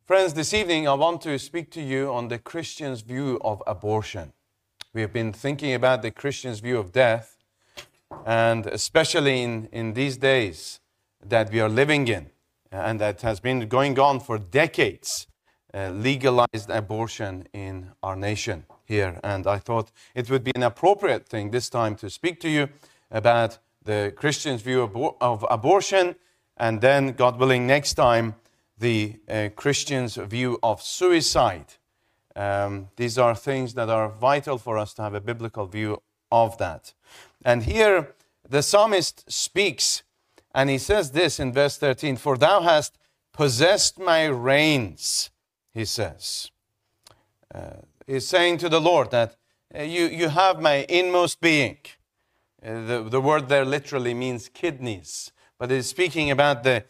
Friends, this evening I want to speak to you on the Christian's view of abortion. We have been thinking about the Christian's view of death, and especially in these days that we are living in, and that has been going on for decades, legalized abortion in our nation here. And I thought it would be an appropriate thing this time to speak to you about the Christian's view of abortion, and then, God willing, next time, the Christian's view of suicide. These are things that are vital for us to have a biblical view of that. And here the psalmist speaks, and he says this in verse 13, "For thou hast possessed my reins," he says. He's saying to the Lord that you have my inmost being. The word there literally means kidneys, but it's speaking about the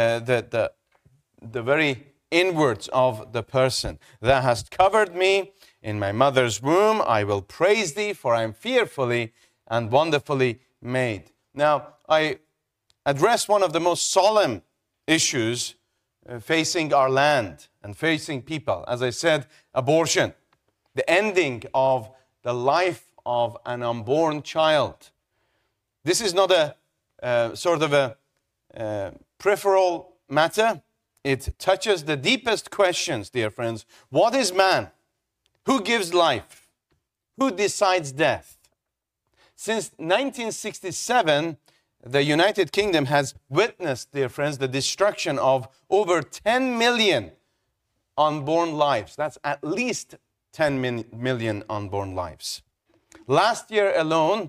very inwards of the person. "Thou hast covered me in my mother's womb. I will praise thee, for I am fearfully and wonderfully made." Now, I address one of the most solemn issues facing our land and facing people. As I said, abortion, the ending of the life of an unborn child. This is not a sort of a peripheral matter. It touches the deepest questions, dear friends. What is man? Who gives life? Who decides death? Since 1967, the United Kingdom has witnessed, dear friends, the destruction of over 10 million unborn lives. That's at least 10 million unborn lives. Last year alone,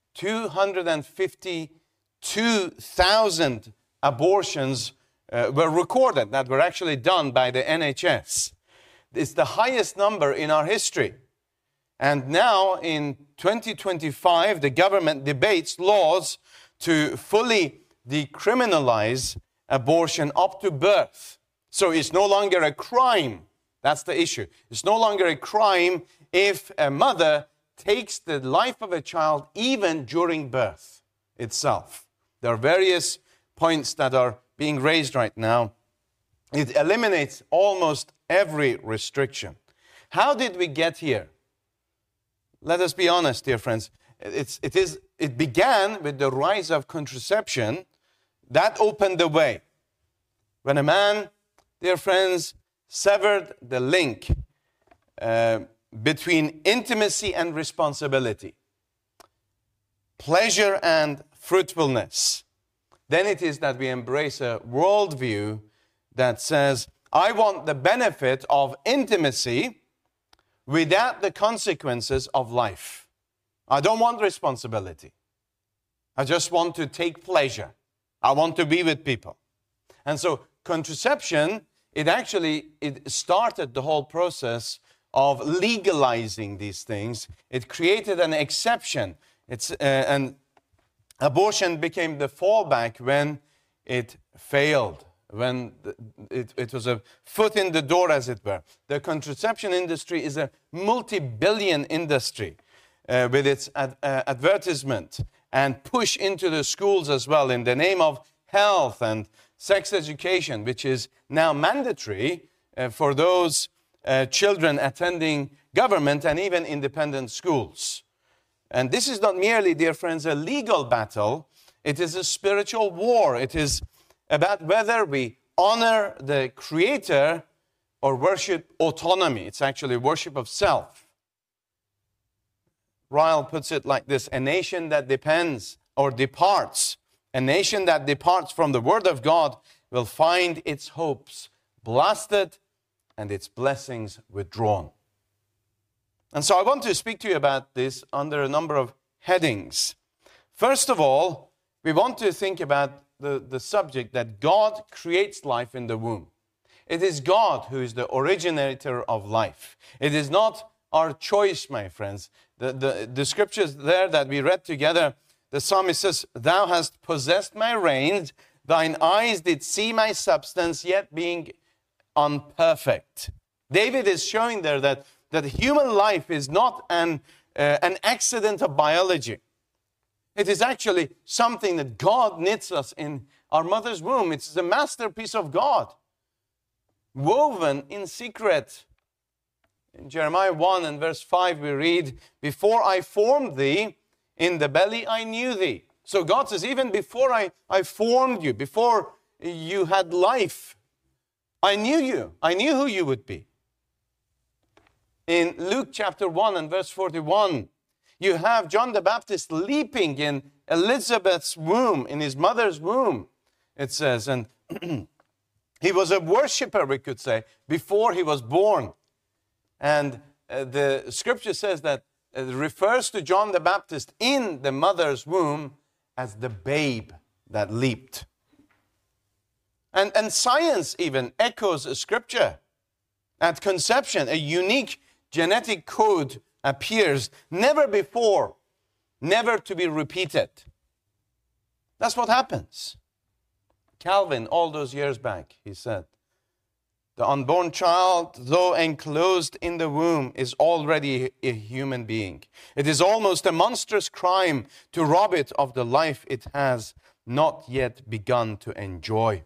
252,000 abortions were recorded, that were actually done by the NHS. It's the highest number in our history. And now in 2025, the government debates laws to fully decriminalize abortion up to birth. So it's no longer a crime. That's the issue. It's no longer a crime if a mother takes the life of a child even during birth itself. There are various points that are being raised right now. It eliminates almost every restriction. How did we get here? Let us be honest, dear friends. It began with the rise of contraception. That opened the way. When a man, dear friends, severed the link between intimacy and responsibility, pleasure and fruitfulness, then it is that we embrace a worldview that says, I want the benefit of intimacy without the consequences of life. I don't want responsibility. I just want to take pleasure. I want to be with people. And so contraception, it started the whole process of legalizing these things. It created an exception. And abortion became the fallback when it failed, when it was a foot in the door, as it were. The contraception industry is a multi-billion industry with its advertisement and push into the schools as well in the name of health and sex education, which is now mandatory for those children attending government and even independent schools. And this is not merely, dear friends, a legal battle. It is a spiritual war. It is about whether we honor the Creator or worship autonomy. It's actually worship of self. Ryle puts it like this: a nation that departs from the Word of God will find its hopes blasted and its blessings withdrawn. And so I want to speak to you about this under a number of headings. First of all, we want to think about the subject that God creates life in the womb. It is God who is the originator of life. It is not our choice, my friends. The scriptures there that we read together, the psalmist says, "Thou hast possessed my reins, thine eyes did see my substance, yet being unperfect." David is showing there that human life is not an accident of biology. It is actually something that God knits us in our mother's womb. It's the masterpiece of God. woven in secret. In Jeremiah 1 and verse 5 we read, before I formed thee in the belly I knew thee. So God says, even before I formed you, before you had life, I knew you. I knew who you would be. In Luke chapter 1 and verse 41, you have John the Baptist leaping in Elizabeth's womb, in his mother's womb, it says. And he was a worshiper, we could say, before he was born. And the scripture says that it refers to John the Baptist in the mother's womb as the babe that leaped. And science even echoes scripture. At conception, a unique genetic code appears, never before, never to be repeated. That's what happens. Calvin, all those years back, he said, the unborn child, though enclosed in the womb, is already a human being. It is almost a monstrous crime to rob it of the life it has not yet begun to enjoy.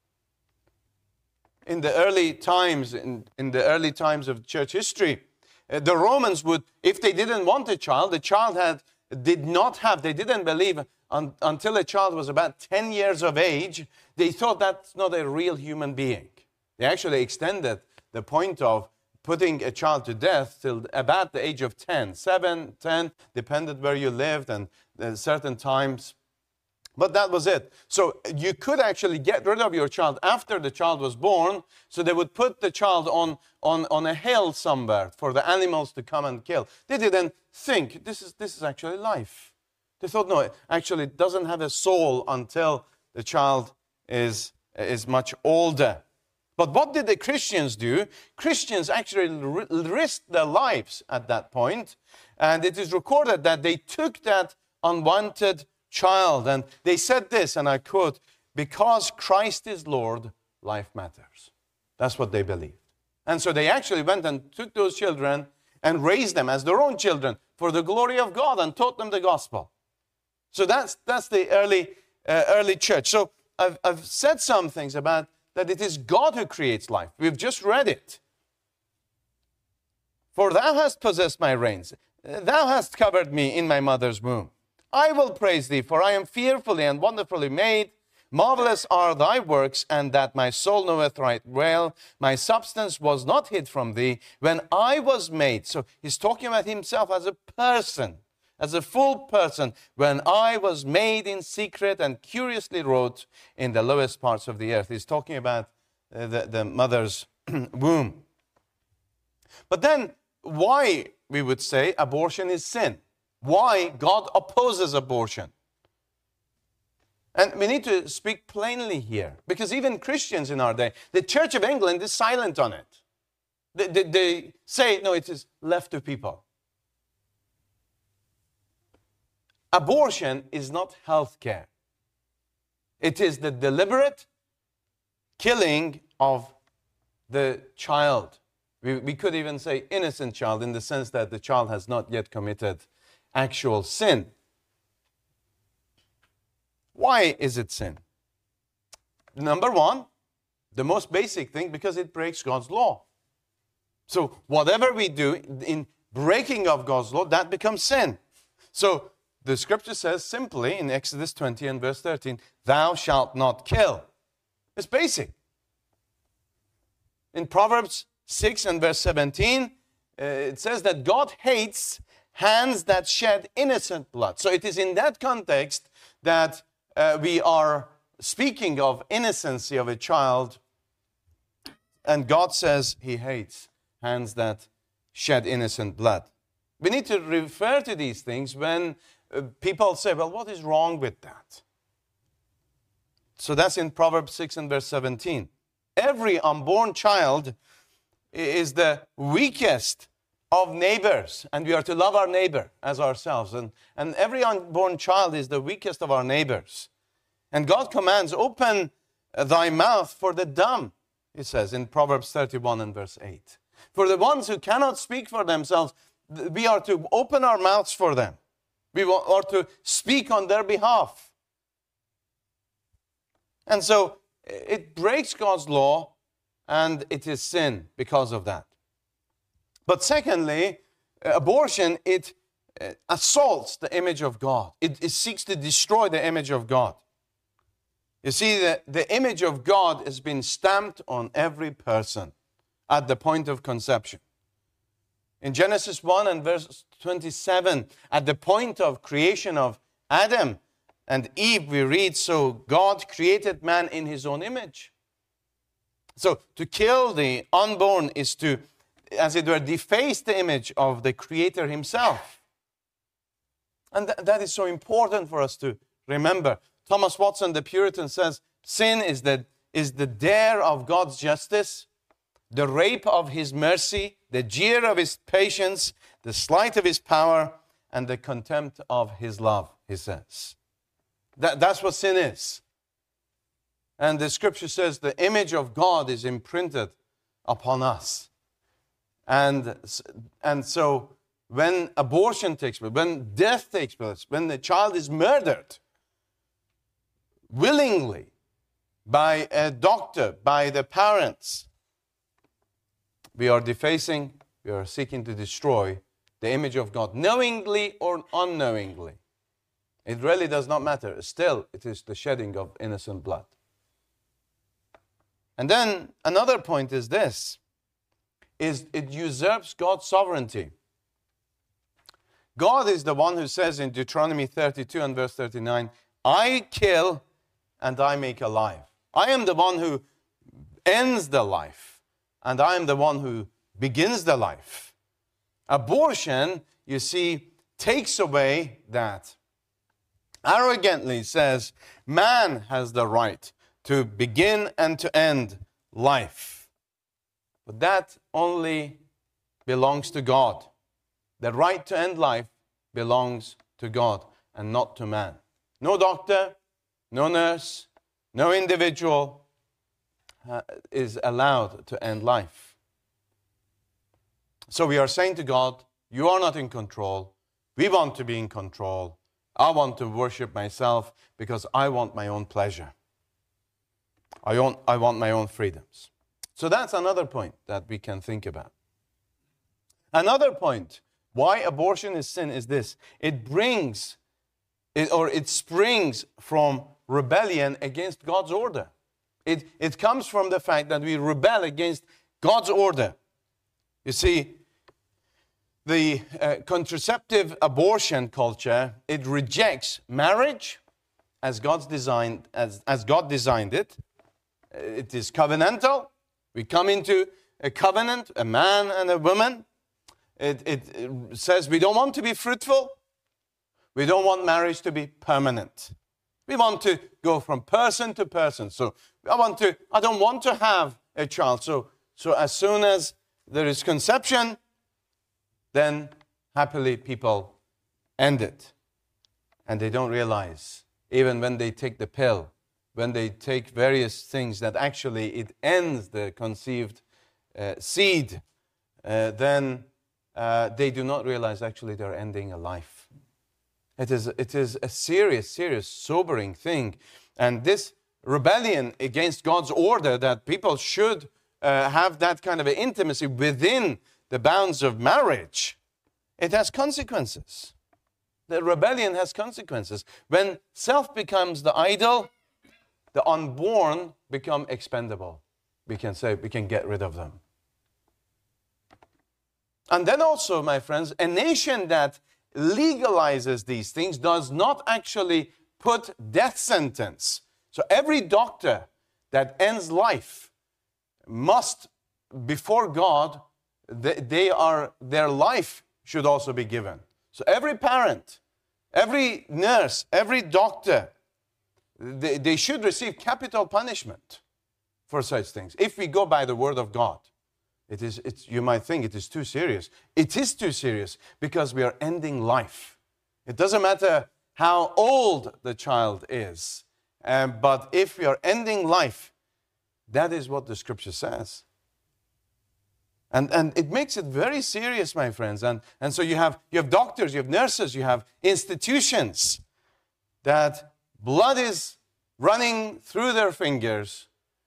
In the early times, in the early times of church history, the Romans would, if they didn't want a child, the child they didn't believe until a child was about 10 years of age, they thought that's not a real human being. They actually extended the point of putting a child to death till about the age of 10. 7, 10, depended where you lived and certain times. But that was it. So you could actually get rid of your child after the child was born. So they would put the child on a hill somewhere for the animals to come and kill. They didn't think, this is actually life. They thought, no, actually it doesn't have a soul until the child is much older. But what did the Christians do? Christians actually risked their lives at that point. And it is recorded that they took that unwanted child and they said this, and I quote, because Christ is Lord, life matters. That's what they believed. And so they actually went and took those children and raised them as their own children for the glory of God and taught them the gospel. So that's the early church. So I've said some things about that it is God who creates life. We've just read it. For thou hast possessed my reins. Thou hast covered me in my mother's womb. I will praise thee, for I am fearfully and wonderfully made. Marvelous are thy works, and that my soul knoweth right well. My substance was not hid from thee when I was made. So he's talking about himself as a person, as a full person, when I was made in secret and curiously wrought in the lowest parts of the earth. He's talking about the mother's womb. But then, why, we would say, abortion is sin? Why God opposes abortion? And we need to speak plainly here, because even Christians in our day, the Church of England is silent on it. They say, no, it is left to people. Abortion is not health care. It is the deliberate killing of the child. We could even say innocent child, in the sense that the child has not yet committed actual sin. Why is it sin? Number one, the most basic thing, because it breaks God's law. So whatever we do in breaking of God's law, that becomes sin. So the scripture says simply in Exodus 20 and verse 13, thou shalt not kill. It's basic. In Proverbs 6 and verse 17, it says that God hates hands that shed innocent blood. So it is in that context that we are speaking of innocency of a child. And God says he hates hands that shed innocent blood. We need to refer to these things when people say, well, what is wrong with that? So that's in Proverbs 6 and verse 17. Every unborn child is the weakest of neighbors, and we are to love our neighbor as ourselves. And every unborn child is the weakest of our neighbors. And God commands, open thy mouth for the dumb, it says in Proverbs 31 and verse 8. For the ones who cannot speak for themselves, we are to open our mouths for them. We are to speak on their behalf. And so it breaks God's law and it is sin because of that. But secondly, abortion, it assaults the image of God. It seeks to destroy the image of God. You see, the image of God has been stamped on every person at the point of conception. In Genesis 1 and verse 27, at the point of creation of Adam and Eve, we read, so God created man in his own image. So to kill the unborn is to, as it were, deface the image of the Creator himself. And that is so important for us to remember. Thomas Watson, the Puritan, says, sin is the dare of God's justice, the rape of his mercy, the jeer of his patience, the slight of his power, and the contempt of his love, he says. That's what sin is. And the scripture says the image of God is imprinted upon us. And so when abortion takes place, when death takes place, when the child is murdered willingly by a doctor, by the parents, we are defacing, we are seeking to destroy the image of God, knowingly or unknowingly. It really does not matter. Still, it is the shedding of innocent blood. And then another point is this, is it usurps God's sovereignty. God is the one who says in Deuteronomy 32 and verse 39, I kill and I make alive. I am the one who ends the life, and I am the one who begins the life. Abortion, you see, takes away that. Arrogantly says, man has the right to begin and to end life. But that only belongs to God. The right to end life belongs to God and not to man. No doctor, no nurse, no individual is allowed to end life. So we are saying to God, you are not in control. We want to be in control. I want to worship myself because I want my own pleasure. I want my own freedoms. So that's another point that we can think about. Another point why abortion is sin is this. It springs from rebellion against God's order. It comes from the fact that we rebel against God's order. You see, the contraceptive abortion culture, it rejects marriage as God designed it. It is covenantal. We come into a covenant, a man and a woman. It says we don't want to be fruitful. We don't want marriage to be permanent. We want to go from person to person. So I don't want to have a child. So as soon as there is conception, then happily people end it. And they don't realize, even when they take the pill, when they take various things, that actually it ends the conceived seed, then they do not realize actually they're ending a life. It is a serious, sobering thing. And this rebellion against God's order that people should have that kind of an intimacy within the bounds of marriage, it has consequences. The rebellion has consequences. When self becomes the idol, the unborn become expendable. We can say we can get rid of them. And then also, my friends, a nation that legalizes these things does not actually put death sentence. So every doctor that ends life must, before God, their life should also be given. So every parent, every nurse, every doctor, they should receive capital punishment for such things. If we go by the word of God, you might think it is too serious. It is too serious because we are ending life. It doesn't matter how old the child is, but if we are ending life, that is what the scripture says. And it makes it very serious, my friends. And so you have doctors, you have nurses, you have institutions that blood is running through their fingers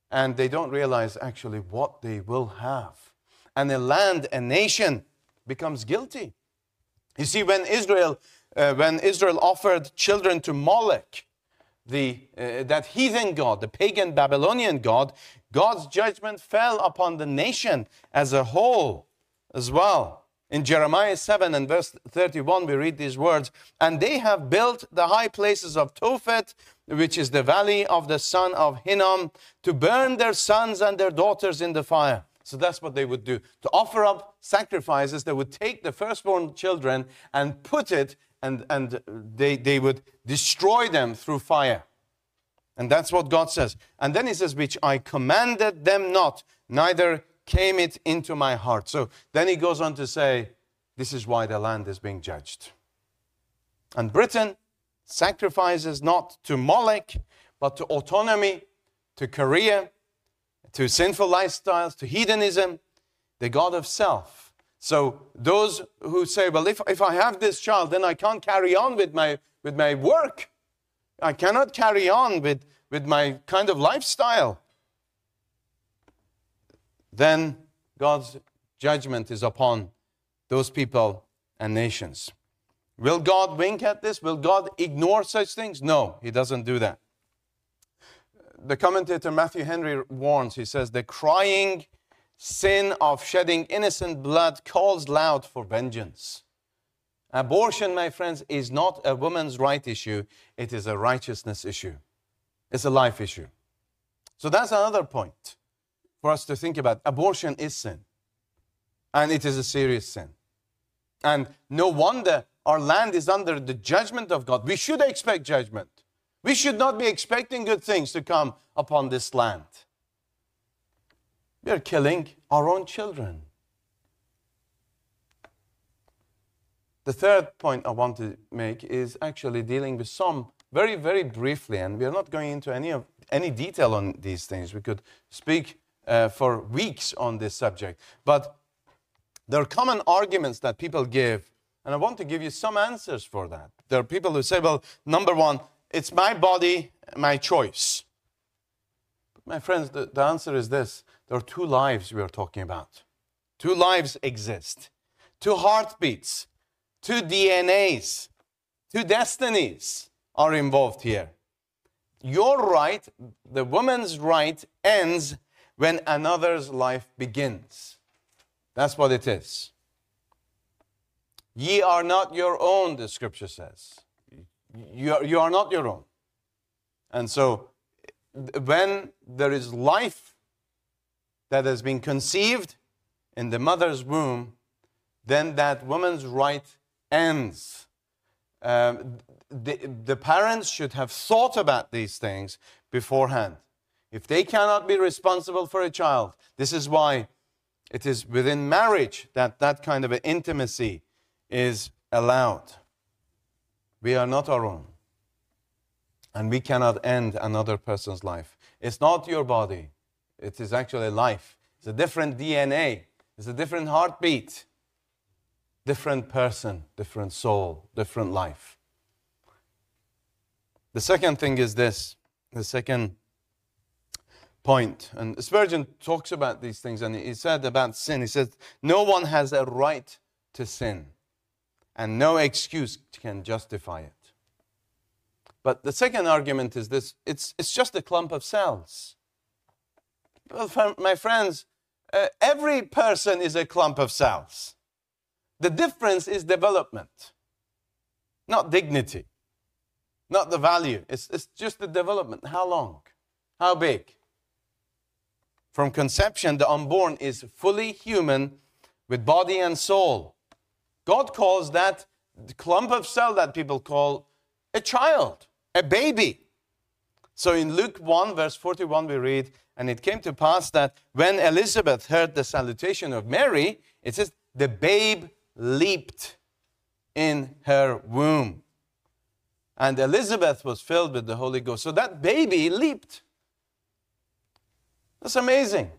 and they don't realize actually what they will have. And a land, a nation, becomes guilty. You see, when Israel offered children to Molech, that heathen god, the pagan Babylonian god, God's judgment fell upon the nation as a whole as well. In Jeremiah 7 and verse 31, we read these words, "And they have built the high places of Tophet, which is the valley of the son of Hinnom, to burn their sons and their daughters in the fire." So that's what they would do. To offer up sacrifices, they would take the firstborn children and put it, and they would destroy them through fire. And that's what God says. And then he says, "Which I commanded them not, neither came it into my heart." So then he goes on to say, this is why the land is being judged. And Britain sacrifices not to Molech, but to autonomy, to career, to sinful lifestyles, to hedonism, the god of self. So those who say, well, if I have this child, then I can't carry on with my work. I cannot carry on with my kind of lifestyle. Then God's judgment is upon those people and nations. Will God wink at this? Will God ignore such things? No, he doesn't do that. The commentator Matthew Henry warns, he says, "The crying sin of shedding innocent blood calls loud for vengeance." Abortion, my friends, is not a woman's right issue. It is a righteousness issue. It's a life issue. So that's another point for us to think about. Abortion is sin. And it is a serious sin. And no wonder our land is under the judgment of God. We should expect judgment. We should not be expecting good things to come upon this land. We are killing our own children. The third point I want to make is actually dealing with some very, very briefly, and we are not going into any detail on these things. We could speak for weeks on this subject. But there are common arguments that people give, and I want to give you some answers for that. There are people who say, well, number one, it's my body, my choice. But my friends, the answer is this. There are two lives we are talking about. Two lives exist. Two heartbeats. Two DNAs. Two destinies are involved here. Your right, the woman's right, ends when another's life begins. That's what it is. Ye are not your own, the scripture says. You are not your own. And so, when there is life that has been conceived in the mother's womb, then that woman's right ends. The parents should have thought about these things beforehand. If they cannot be responsible for a child, this is why it is within marriage that kind of an intimacy is allowed. We are not our own. And we cannot end another person's life. It's not your body. It is actually life. It's a different DNA. It's a different heartbeat. Different person, different soul, different life. The second thing is this. The second point. And Spurgeon talks about these things, and he said about sin. He said, no one has a right to sin, and no excuse can justify it. But the second argument is this. It's just a clump of cells. Well, my friends, every person is a clump of cells. The difference is development, not dignity, not the value. It's just the development. How long? How big? From conception, the unborn is fully human with body and soul. God calls that clump of cell that people call a child, a baby. So in Luke 1, verse 41, we read, and it came to pass that when Elizabeth heard the salutation of Mary, it says, the babe leaped in her womb. And Elizabeth was filled with the Holy Ghost. So that baby leaped. That's amazing.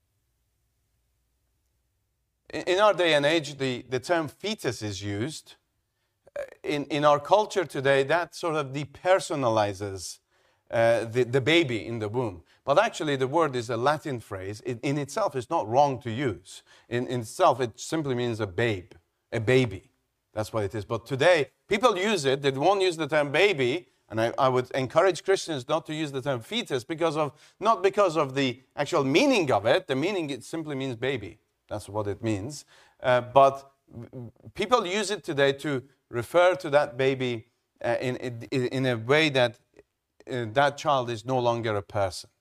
In our day and age, the term fetus is used. In our culture today, that sort of depersonalizes the baby in the womb. But actually, the word is a Latin phrase. In itself, it's not wrong to use. In itself, it simply means a babe, a baby. That's what it is. But today, people use it. They won't use the term baby. And I would encourage Christians not to use the term fetus not because of the actual meaning of it. The meaning, it simply means baby. That's what it means. But people use it today to refer to that baby in a way that that child is no longer a person.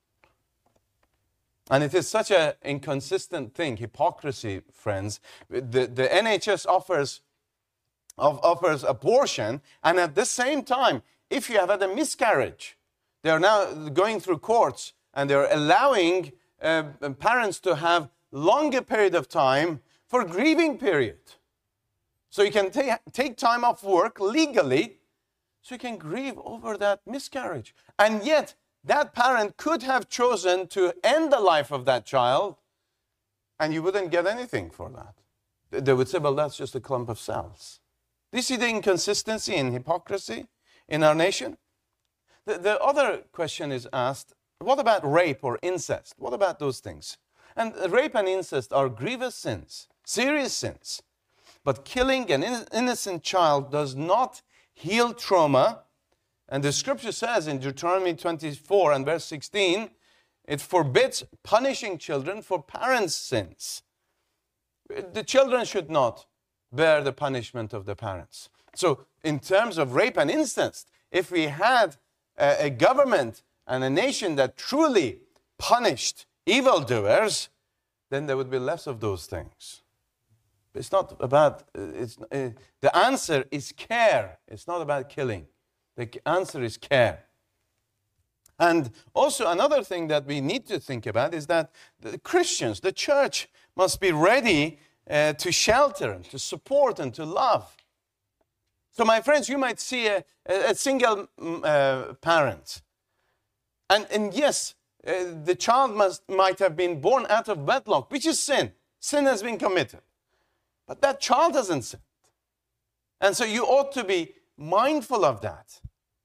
And it is such an inconsistent thing, hypocrisy, friends. The NHS offers abortion, and at the same time, if you have had a miscarriage, they are now going through courts, and they're allowing parents to have longer period of time for grieving period. So you can take time off work legally, so you can grieve over that miscarriage. And yet, that parent could have chosen to end the life of that child, and you wouldn't get anything for that. They would say, well, that's just a clump of cells. Do you see the inconsistency and hypocrisy in our nation? The other question is asked, what about rape or incest? What about those things? And rape and incest are grievous sins, serious sins. But killing an innocent child does not heal trauma. And the scripture says in Deuteronomy 24 and verse 16, it forbids punishing children for parents' sins. The children should not bear the punishment of the parents. So in terms of rape and incest, if we had a government and a nation that truly punished evildoers, then there would be less of those things. It's not about, the answer is care. It's not about killing. The answer is care. And also another thing that we need to think about is that the Christians, the church, must be ready to shelter and to support and to love. So my friends, you might see a single parent. And yes, the child might have been born out of wedlock, which is sin. Sin has been committed. But that child hasn't sinned. And so you ought to be mindful of that.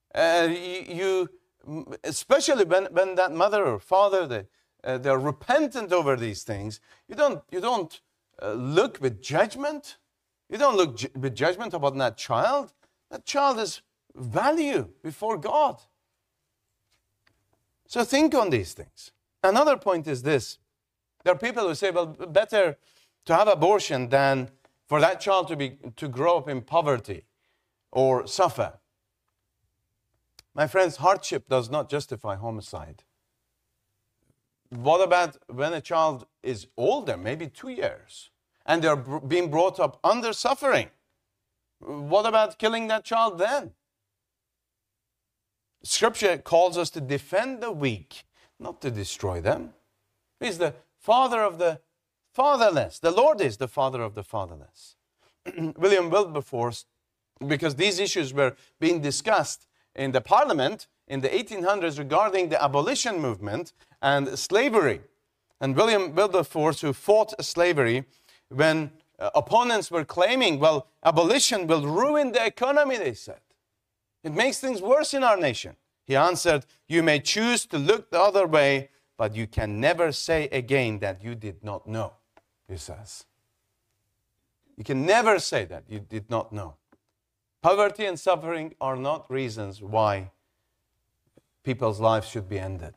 Especially when that mother or father, they're repentant over these things, you don't look with judgment. You don't look with judgment about that child. That child has value before God. So think on these things. Another point is this. There are people who say, well, better to have abortion than for that child to grow up in poverty or suffer. My friends, hardship does not justify homicide. What about when a child is older, maybe 2 years, and they're being brought up under suffering? What about killing that child then? Scripture calls us to defend the weak, not to destroy them. He's the father of the fatherless. The Lord is the father of the fatherless. William Wilberforce, because these issues were being discussed in the Parliament in the 1800s regarding the abolition movement and slavery. And William Wilberforce, who fought slavery, when opponents were claiming, well, abolition will ruin the economy, they said. It makes things worse in our nation. He answered, you may choose to look the other way, but you can never say again that you did not know, he says. You can never say that you did not know. Poverty and suffering are not reasons why people's lives should be ended.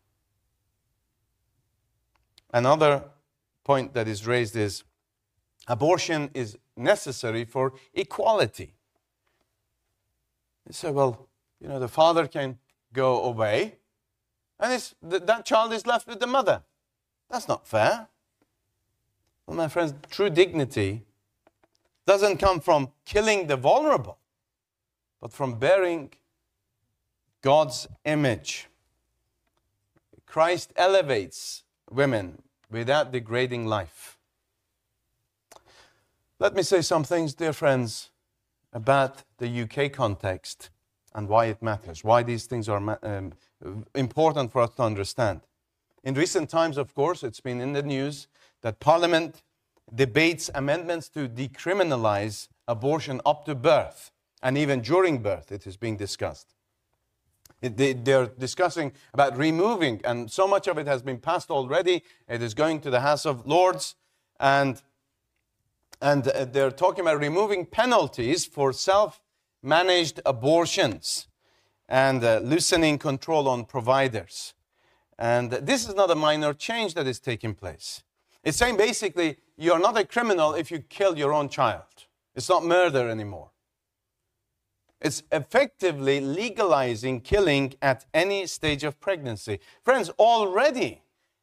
Another point that is raised is abortion is necessary for equality. You say, well, the father can go away and that child is left with the mother. That's not fair. Well, my friends, true dignity doesn't come from killing the vulnerable, but from bearing God's image. Christ elevates women without degrading life. Let me say some things, dear friends, about the UK context and why it matters, why these things are important for us to understand. In recent times, of course, it's been in the news that Parliament debates amendments to decriminalize abortion up to birth, and even during birth it is being discussed. They're discussing about removing, and so much of it has been passed already. It is going to the House of Lords, and they're talking about removing penalties for self-managed abortions and loosening control on providers. And this is not a minor change that is taking place. It's saying basically, you're not a criminal if you kill your own child. It's not murder anymore. It's effectively legalizing killing at any stage of pregnancy. Friends, already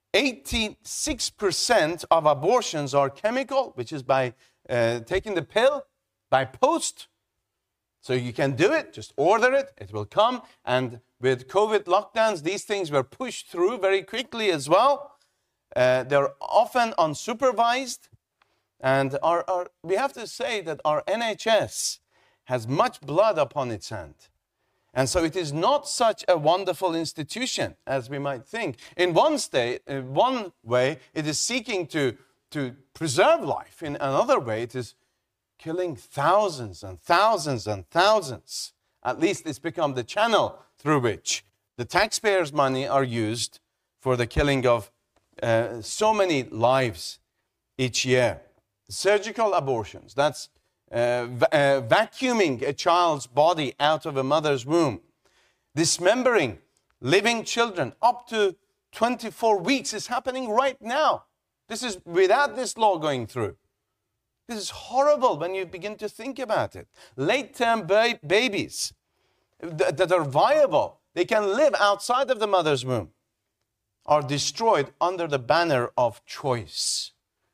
86% of abortions are chemical, which is by taking the pill, by post. So you can do it, just order it, it will come. And with COVID lockdowns, these things were pushed through very quickly as well. They're often unsupervised. And we have to say that our NHS has much blood upon its hand. And so it is not such a wonderful institution as we might think. In one way, it is seeking to preserve life. In another way, it is killing thousands and thousands and thousands. At least it's become the channel through which the taxpayers' money are used for the killing of so many lives each year. Surgical abortions, that's vacuuming a child's body out of a mother's womb. Dismembering living children up to 24 weeks is happening right now. This is without this law going through. This is horrible when you begin to think about it. Late-term babies that are viable, they can live outside of the mother's womb, are destroyed under the banner of choice.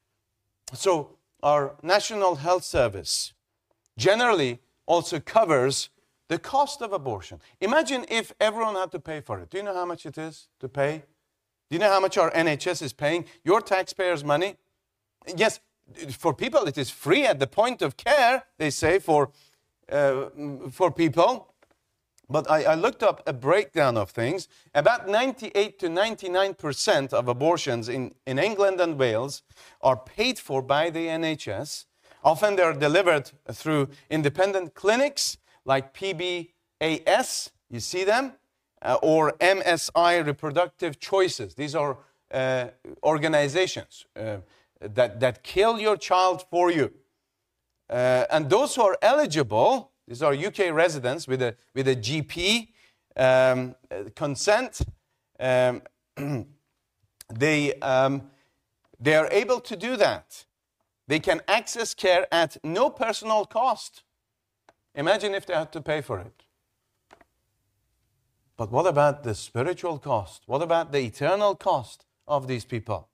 So our National Health Service generally also covers the cost of abortion. Imagine if everyone had to pay for it. Do you know how much it is to pay? Do you know how much our NHS is paying? Your taxpayers' money? Yes, for people it is free at the point of care, they say, for people. But I looked up a breakdown of things. About 98 to 99% of abortions in England and Wales are paid for by the NHS. Often they're delivered through independent clinics like PBAS, you see them, or MSI Reproductive Choices. These are organizations that kill your child for you. And those who are eligible, these are UK residents with a GP consent. They are able to do that. They can access care at no personal cost. Imagine if they had to pay for it. But what about the spiritual cost? What about the eternal cost of these people?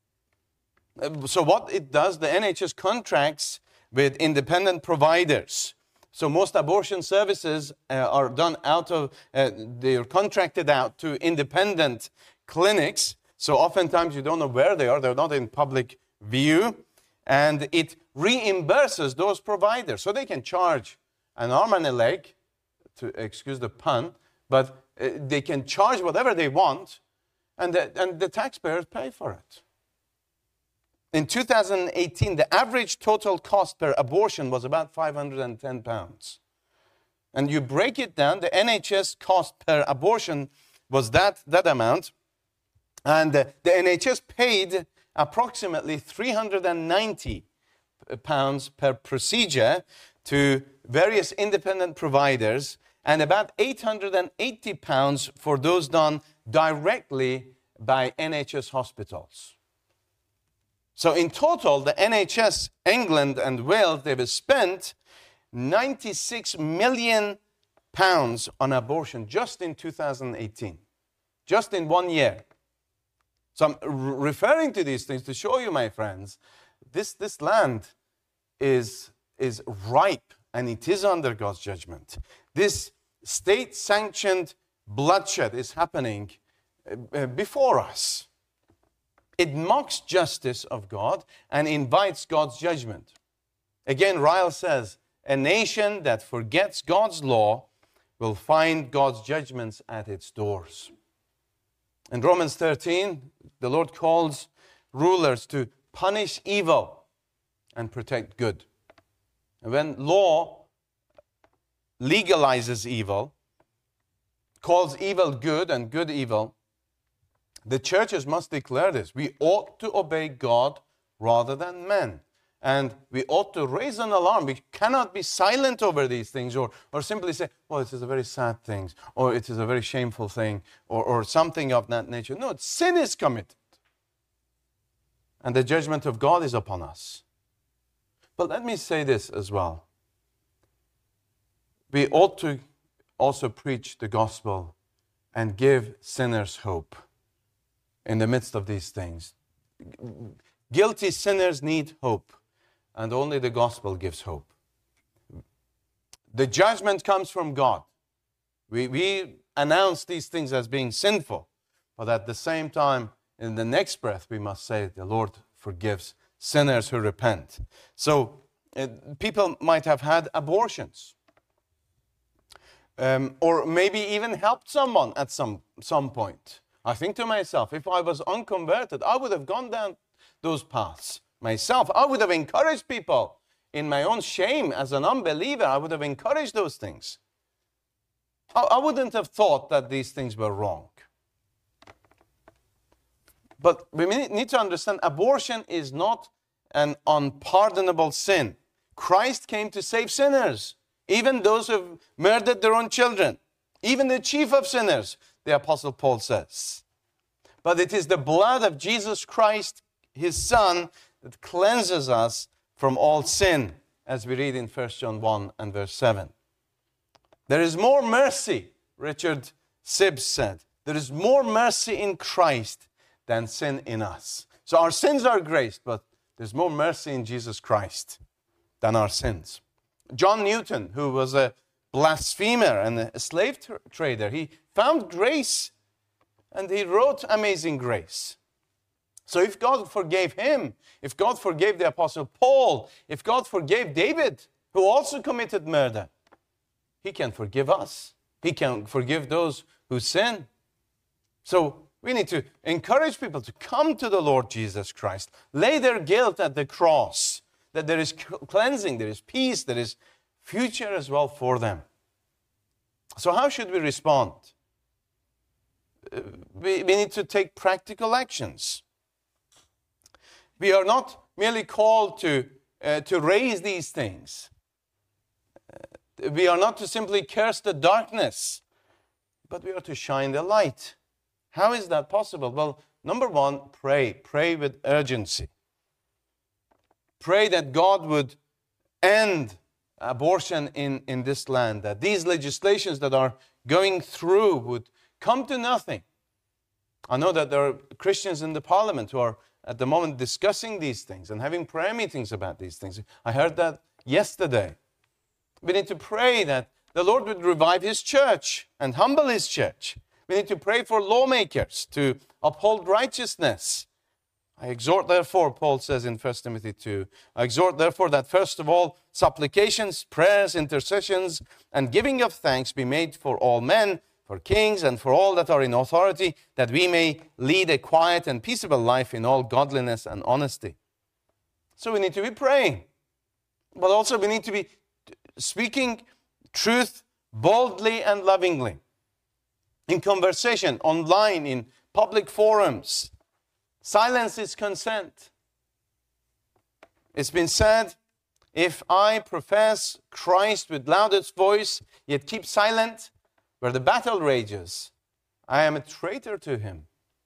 So what it does, the NHS contracts with independent providers. So most abortion services are done they're contracted out to independent clinics. So oftentimes you don't know where they are. They're not in public view. And it reimburses those providers. So they can charge an arm and a leg, to excuse the pun, but they can charge whatever they want, and the taxpayers pay for it. In 2018, the average total cost per abortion was about £510. And you break it down, the NHS cost per abortion was that amount. And the NHS paid approximately £390 per procedure to various independent providers, and about £880 for those done directly by NHS hospitals. So in total, the NHS, England and Wales, they've spent £96 million on abortion just in 2018. Just in 1 year. So I'm referring to these things to show you, my friends, this land is ripe and it is under God's judgment. This state-sanctioned bloodshed is happening before us. It mocks justice of God and invites God's judgment. Again, Ryle says, a nation that forgets God's law will find God's judgments at its doors. In Romans 13, the Lord calls rulers to punish evil and protect good. And when law legalizes evil, calls evil good and good evil, the churches must declare this. We ought to obey God rather than men. And we ought to raise an alarm. We cannot be silent over these things or simply say, well, it is a very sad thing, or it is a very shameful thing, or something of that nature. No, sin is committed. And the judgment of God is upon us. But let me say this as well. We ought to also preach the gospel and give sinners hope in the midst of these things. Guilty sinners need hope, and only the gospel gives hope. The judgment comes from God. We announce these things as being sinful, but at the same time, in the next breath, we must say the Lord forgives sinners who repent. So people might have had abortions, or maybe even helped someone at some point. I think to myself, if I was unconverted, I would have gone down those paths myself. I would have encouraged people in my own shame as an unbeliever. I would have encouraged those things. I wouldn't have thought that these things were wrong. But we need to understand abortion is not an unpardonable sin. Christ came to save sinners, even those who have murdered their own children, even the chief of sinners, the Apostle Paul says. But it is the blood of Jesus Christ, his Son, that cleanses us from all sin, as we read in 1 John 1 and verse 7. There is more mercy, Richard Sibbes said. There is more mercy in Christ than sin in us. So our sins are graced, but there's more mercy in Jesus Christ than our sins. John Newton, who was a blasphemer and a slave trader, he found grace and he wrote Amazing Grace. So if God forgave him, if God forgave the Apostle Paul, if God forgave David, who also committed murder, he can forgive us. He can forgive those who sin. So we need to encourage people to come to the Lord Jesus Christ, lay their guilt at the cross, that there is cleansing, there is peace, there is future as well for them. So how should we respond? We need to take practical actions. We are not merely called to raise these things. We are not to simply curse the darkness, but we are to shine the light. How is that possible? Well, number one, pray. Pray with urgency. Pray that God would end abortion in this land, that these legislations that are going through would come to nothing. I know that there are Christians in the parliament who are at the moment discussing these things and having prayer meetings about these things. I heard that yesterday. We need to pray that the Lord would revive his church and humble his church. We need to pray for lawmakers to uphold righteousness. I exhort therefore, Paul says in 1 Timothy 2, I exhort therefore that first of all, supplications, prayers, intercessions, and giving of thanks be made for all men, for kings, and for all that are in authority, that we may lead a quiet and peaceable life in all godliness and honesty. So we need to be praying, but also we need to be speaking truth boldly and lovingly. In conversation, online, in public forums. Silence is consent. It's been said, if I profess Christ with loudest voice, yet keep silent, where the battle rages, I am a traitor to him.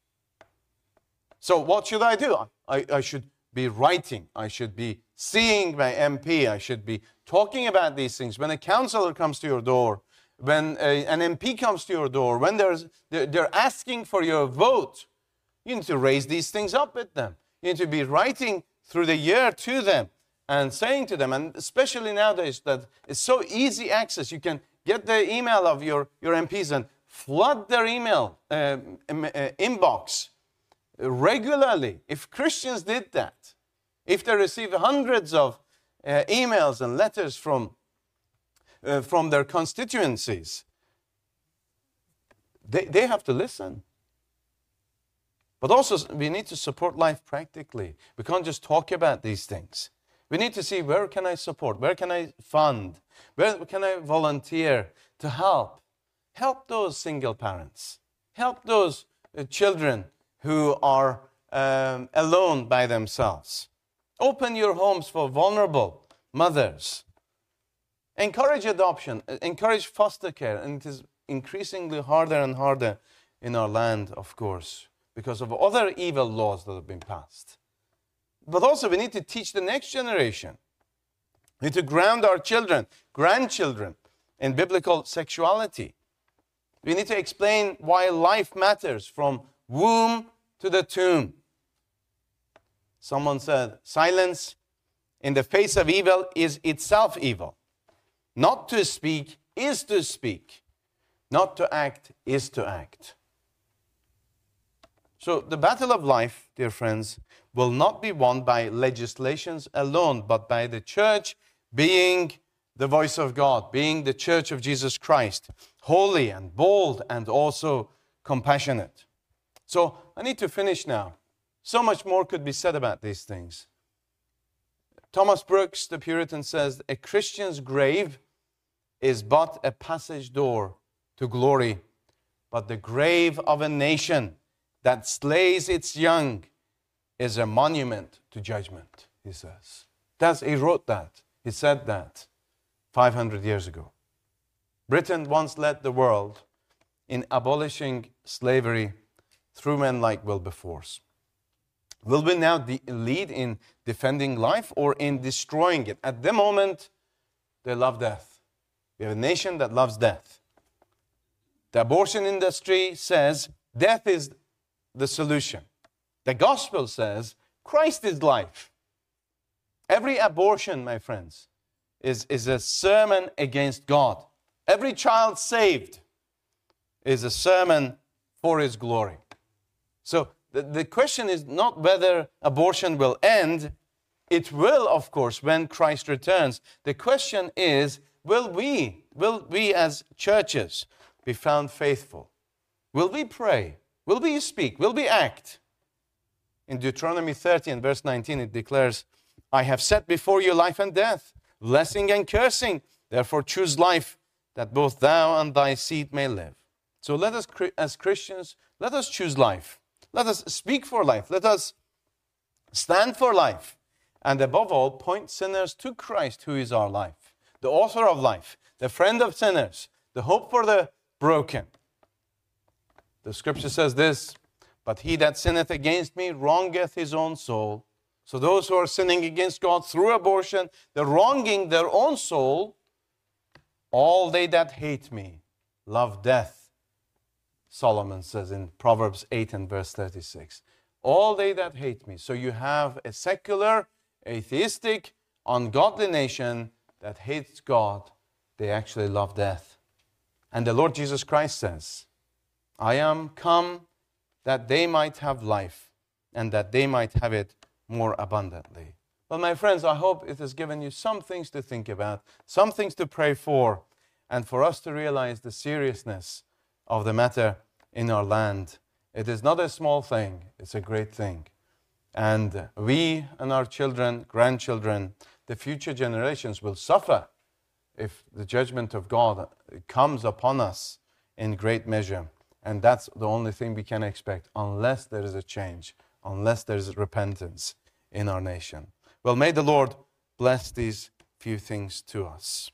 So what should I do? I should be writing. I should be seeing my MP. I should be talking about these things. When a counselor comes to your door, when an MP comes to your door, when they're asking for your vote, you need to raise these things up with them. You need to be writing through the year to them and saying to them, and especially nowadays that it's so easy access. You can get the email of your MPs and flood their email inbox regularly. If Christians did that, if they receive hundreds of emails and letters from their constituencies, they have to listen. But also, we need to support life practically. We can't just talk about these things. We need to see, where can I support? Where can I fund? Where can I volunteer to help? Help those single parents. Help those children who are alone by themselves. Open your homes for vulnerable mothers. Encourage adoption. Encourage foster care. And it is increasingly harder and harder in our land, of course, because of other evil laws that have been passed. But also we need to teach the next generation. We need to ground our children, grandchildren, in biblical sexuality. We need to explain why life matters from womb to the tomb. Someone said, silence in the face of evil is itself evil. Not to speak is to speak. Not to act is to act. So the battle of life, dear friends, will not be won by legislations alone, but by the church being the voice of God, being the church of Jesus Christ, holy and bold and also compassionate. So I need to finish now. So much more could be said about these things. Thomas Brooks, the Puritan, says, a Christian's grave is but a passage door to glory, but the grave of a nation that slays its young is a monument to judgment, he says. He wrote that. He said that 500 years ago. Britain once led the world in abolishing slavery through men like Wilberforce. Will we now lead in defending life or in destroying it? At the moment, they love death. We have a nation that loves death. The abortion industry says death is the solution. The gospel says Christ is life. Every abortion, my friends, is a sermon against God. Every child saved is a sermon for His glory. So the question is not whether abortion will end. It will, of course, when Christ returns. The question is, will we as churches be found faithful? Will we pray? Will we speak? Will we act? In Deuteronomy 30 and verse 19, it declares, I have set before you life and death, blessing and cursing. Therefore choose life, that both thou and thy seed may live. So let us, as Christians, let us choose life. Let us speak for life. Let us stand for life. And above all, point sinners to Christ, who is our life, the author of life, the friend of sinners, the hope for the broken. The scripture says this, but he that sinneth against me wrongeth his own soul. So those who are sinning against God through abortion, they're wronging their own soul. All they that hate me love death, Solomon says in Proverbs 8 and verse 36. All they that hate me. So you have a secular, atheistic, ungodly nation that hates God. They actually love death. And the Lord Jesus Christ says, I am come that they might have life and that they might have it more abundantly. Well, my friends, I hope it has given you some things to think about, some things to pray for, and for us to realize the seriousness of the matter in our land. It is not a small thing, it's a great thing. And we and our children, grandchildren, the future generations will suffer if the judgment of God comes upon us in great measure. And that's the only thing we can expect unless there is a change, unless there is repentance in our nation. Well, may the Lord bless these few things to us.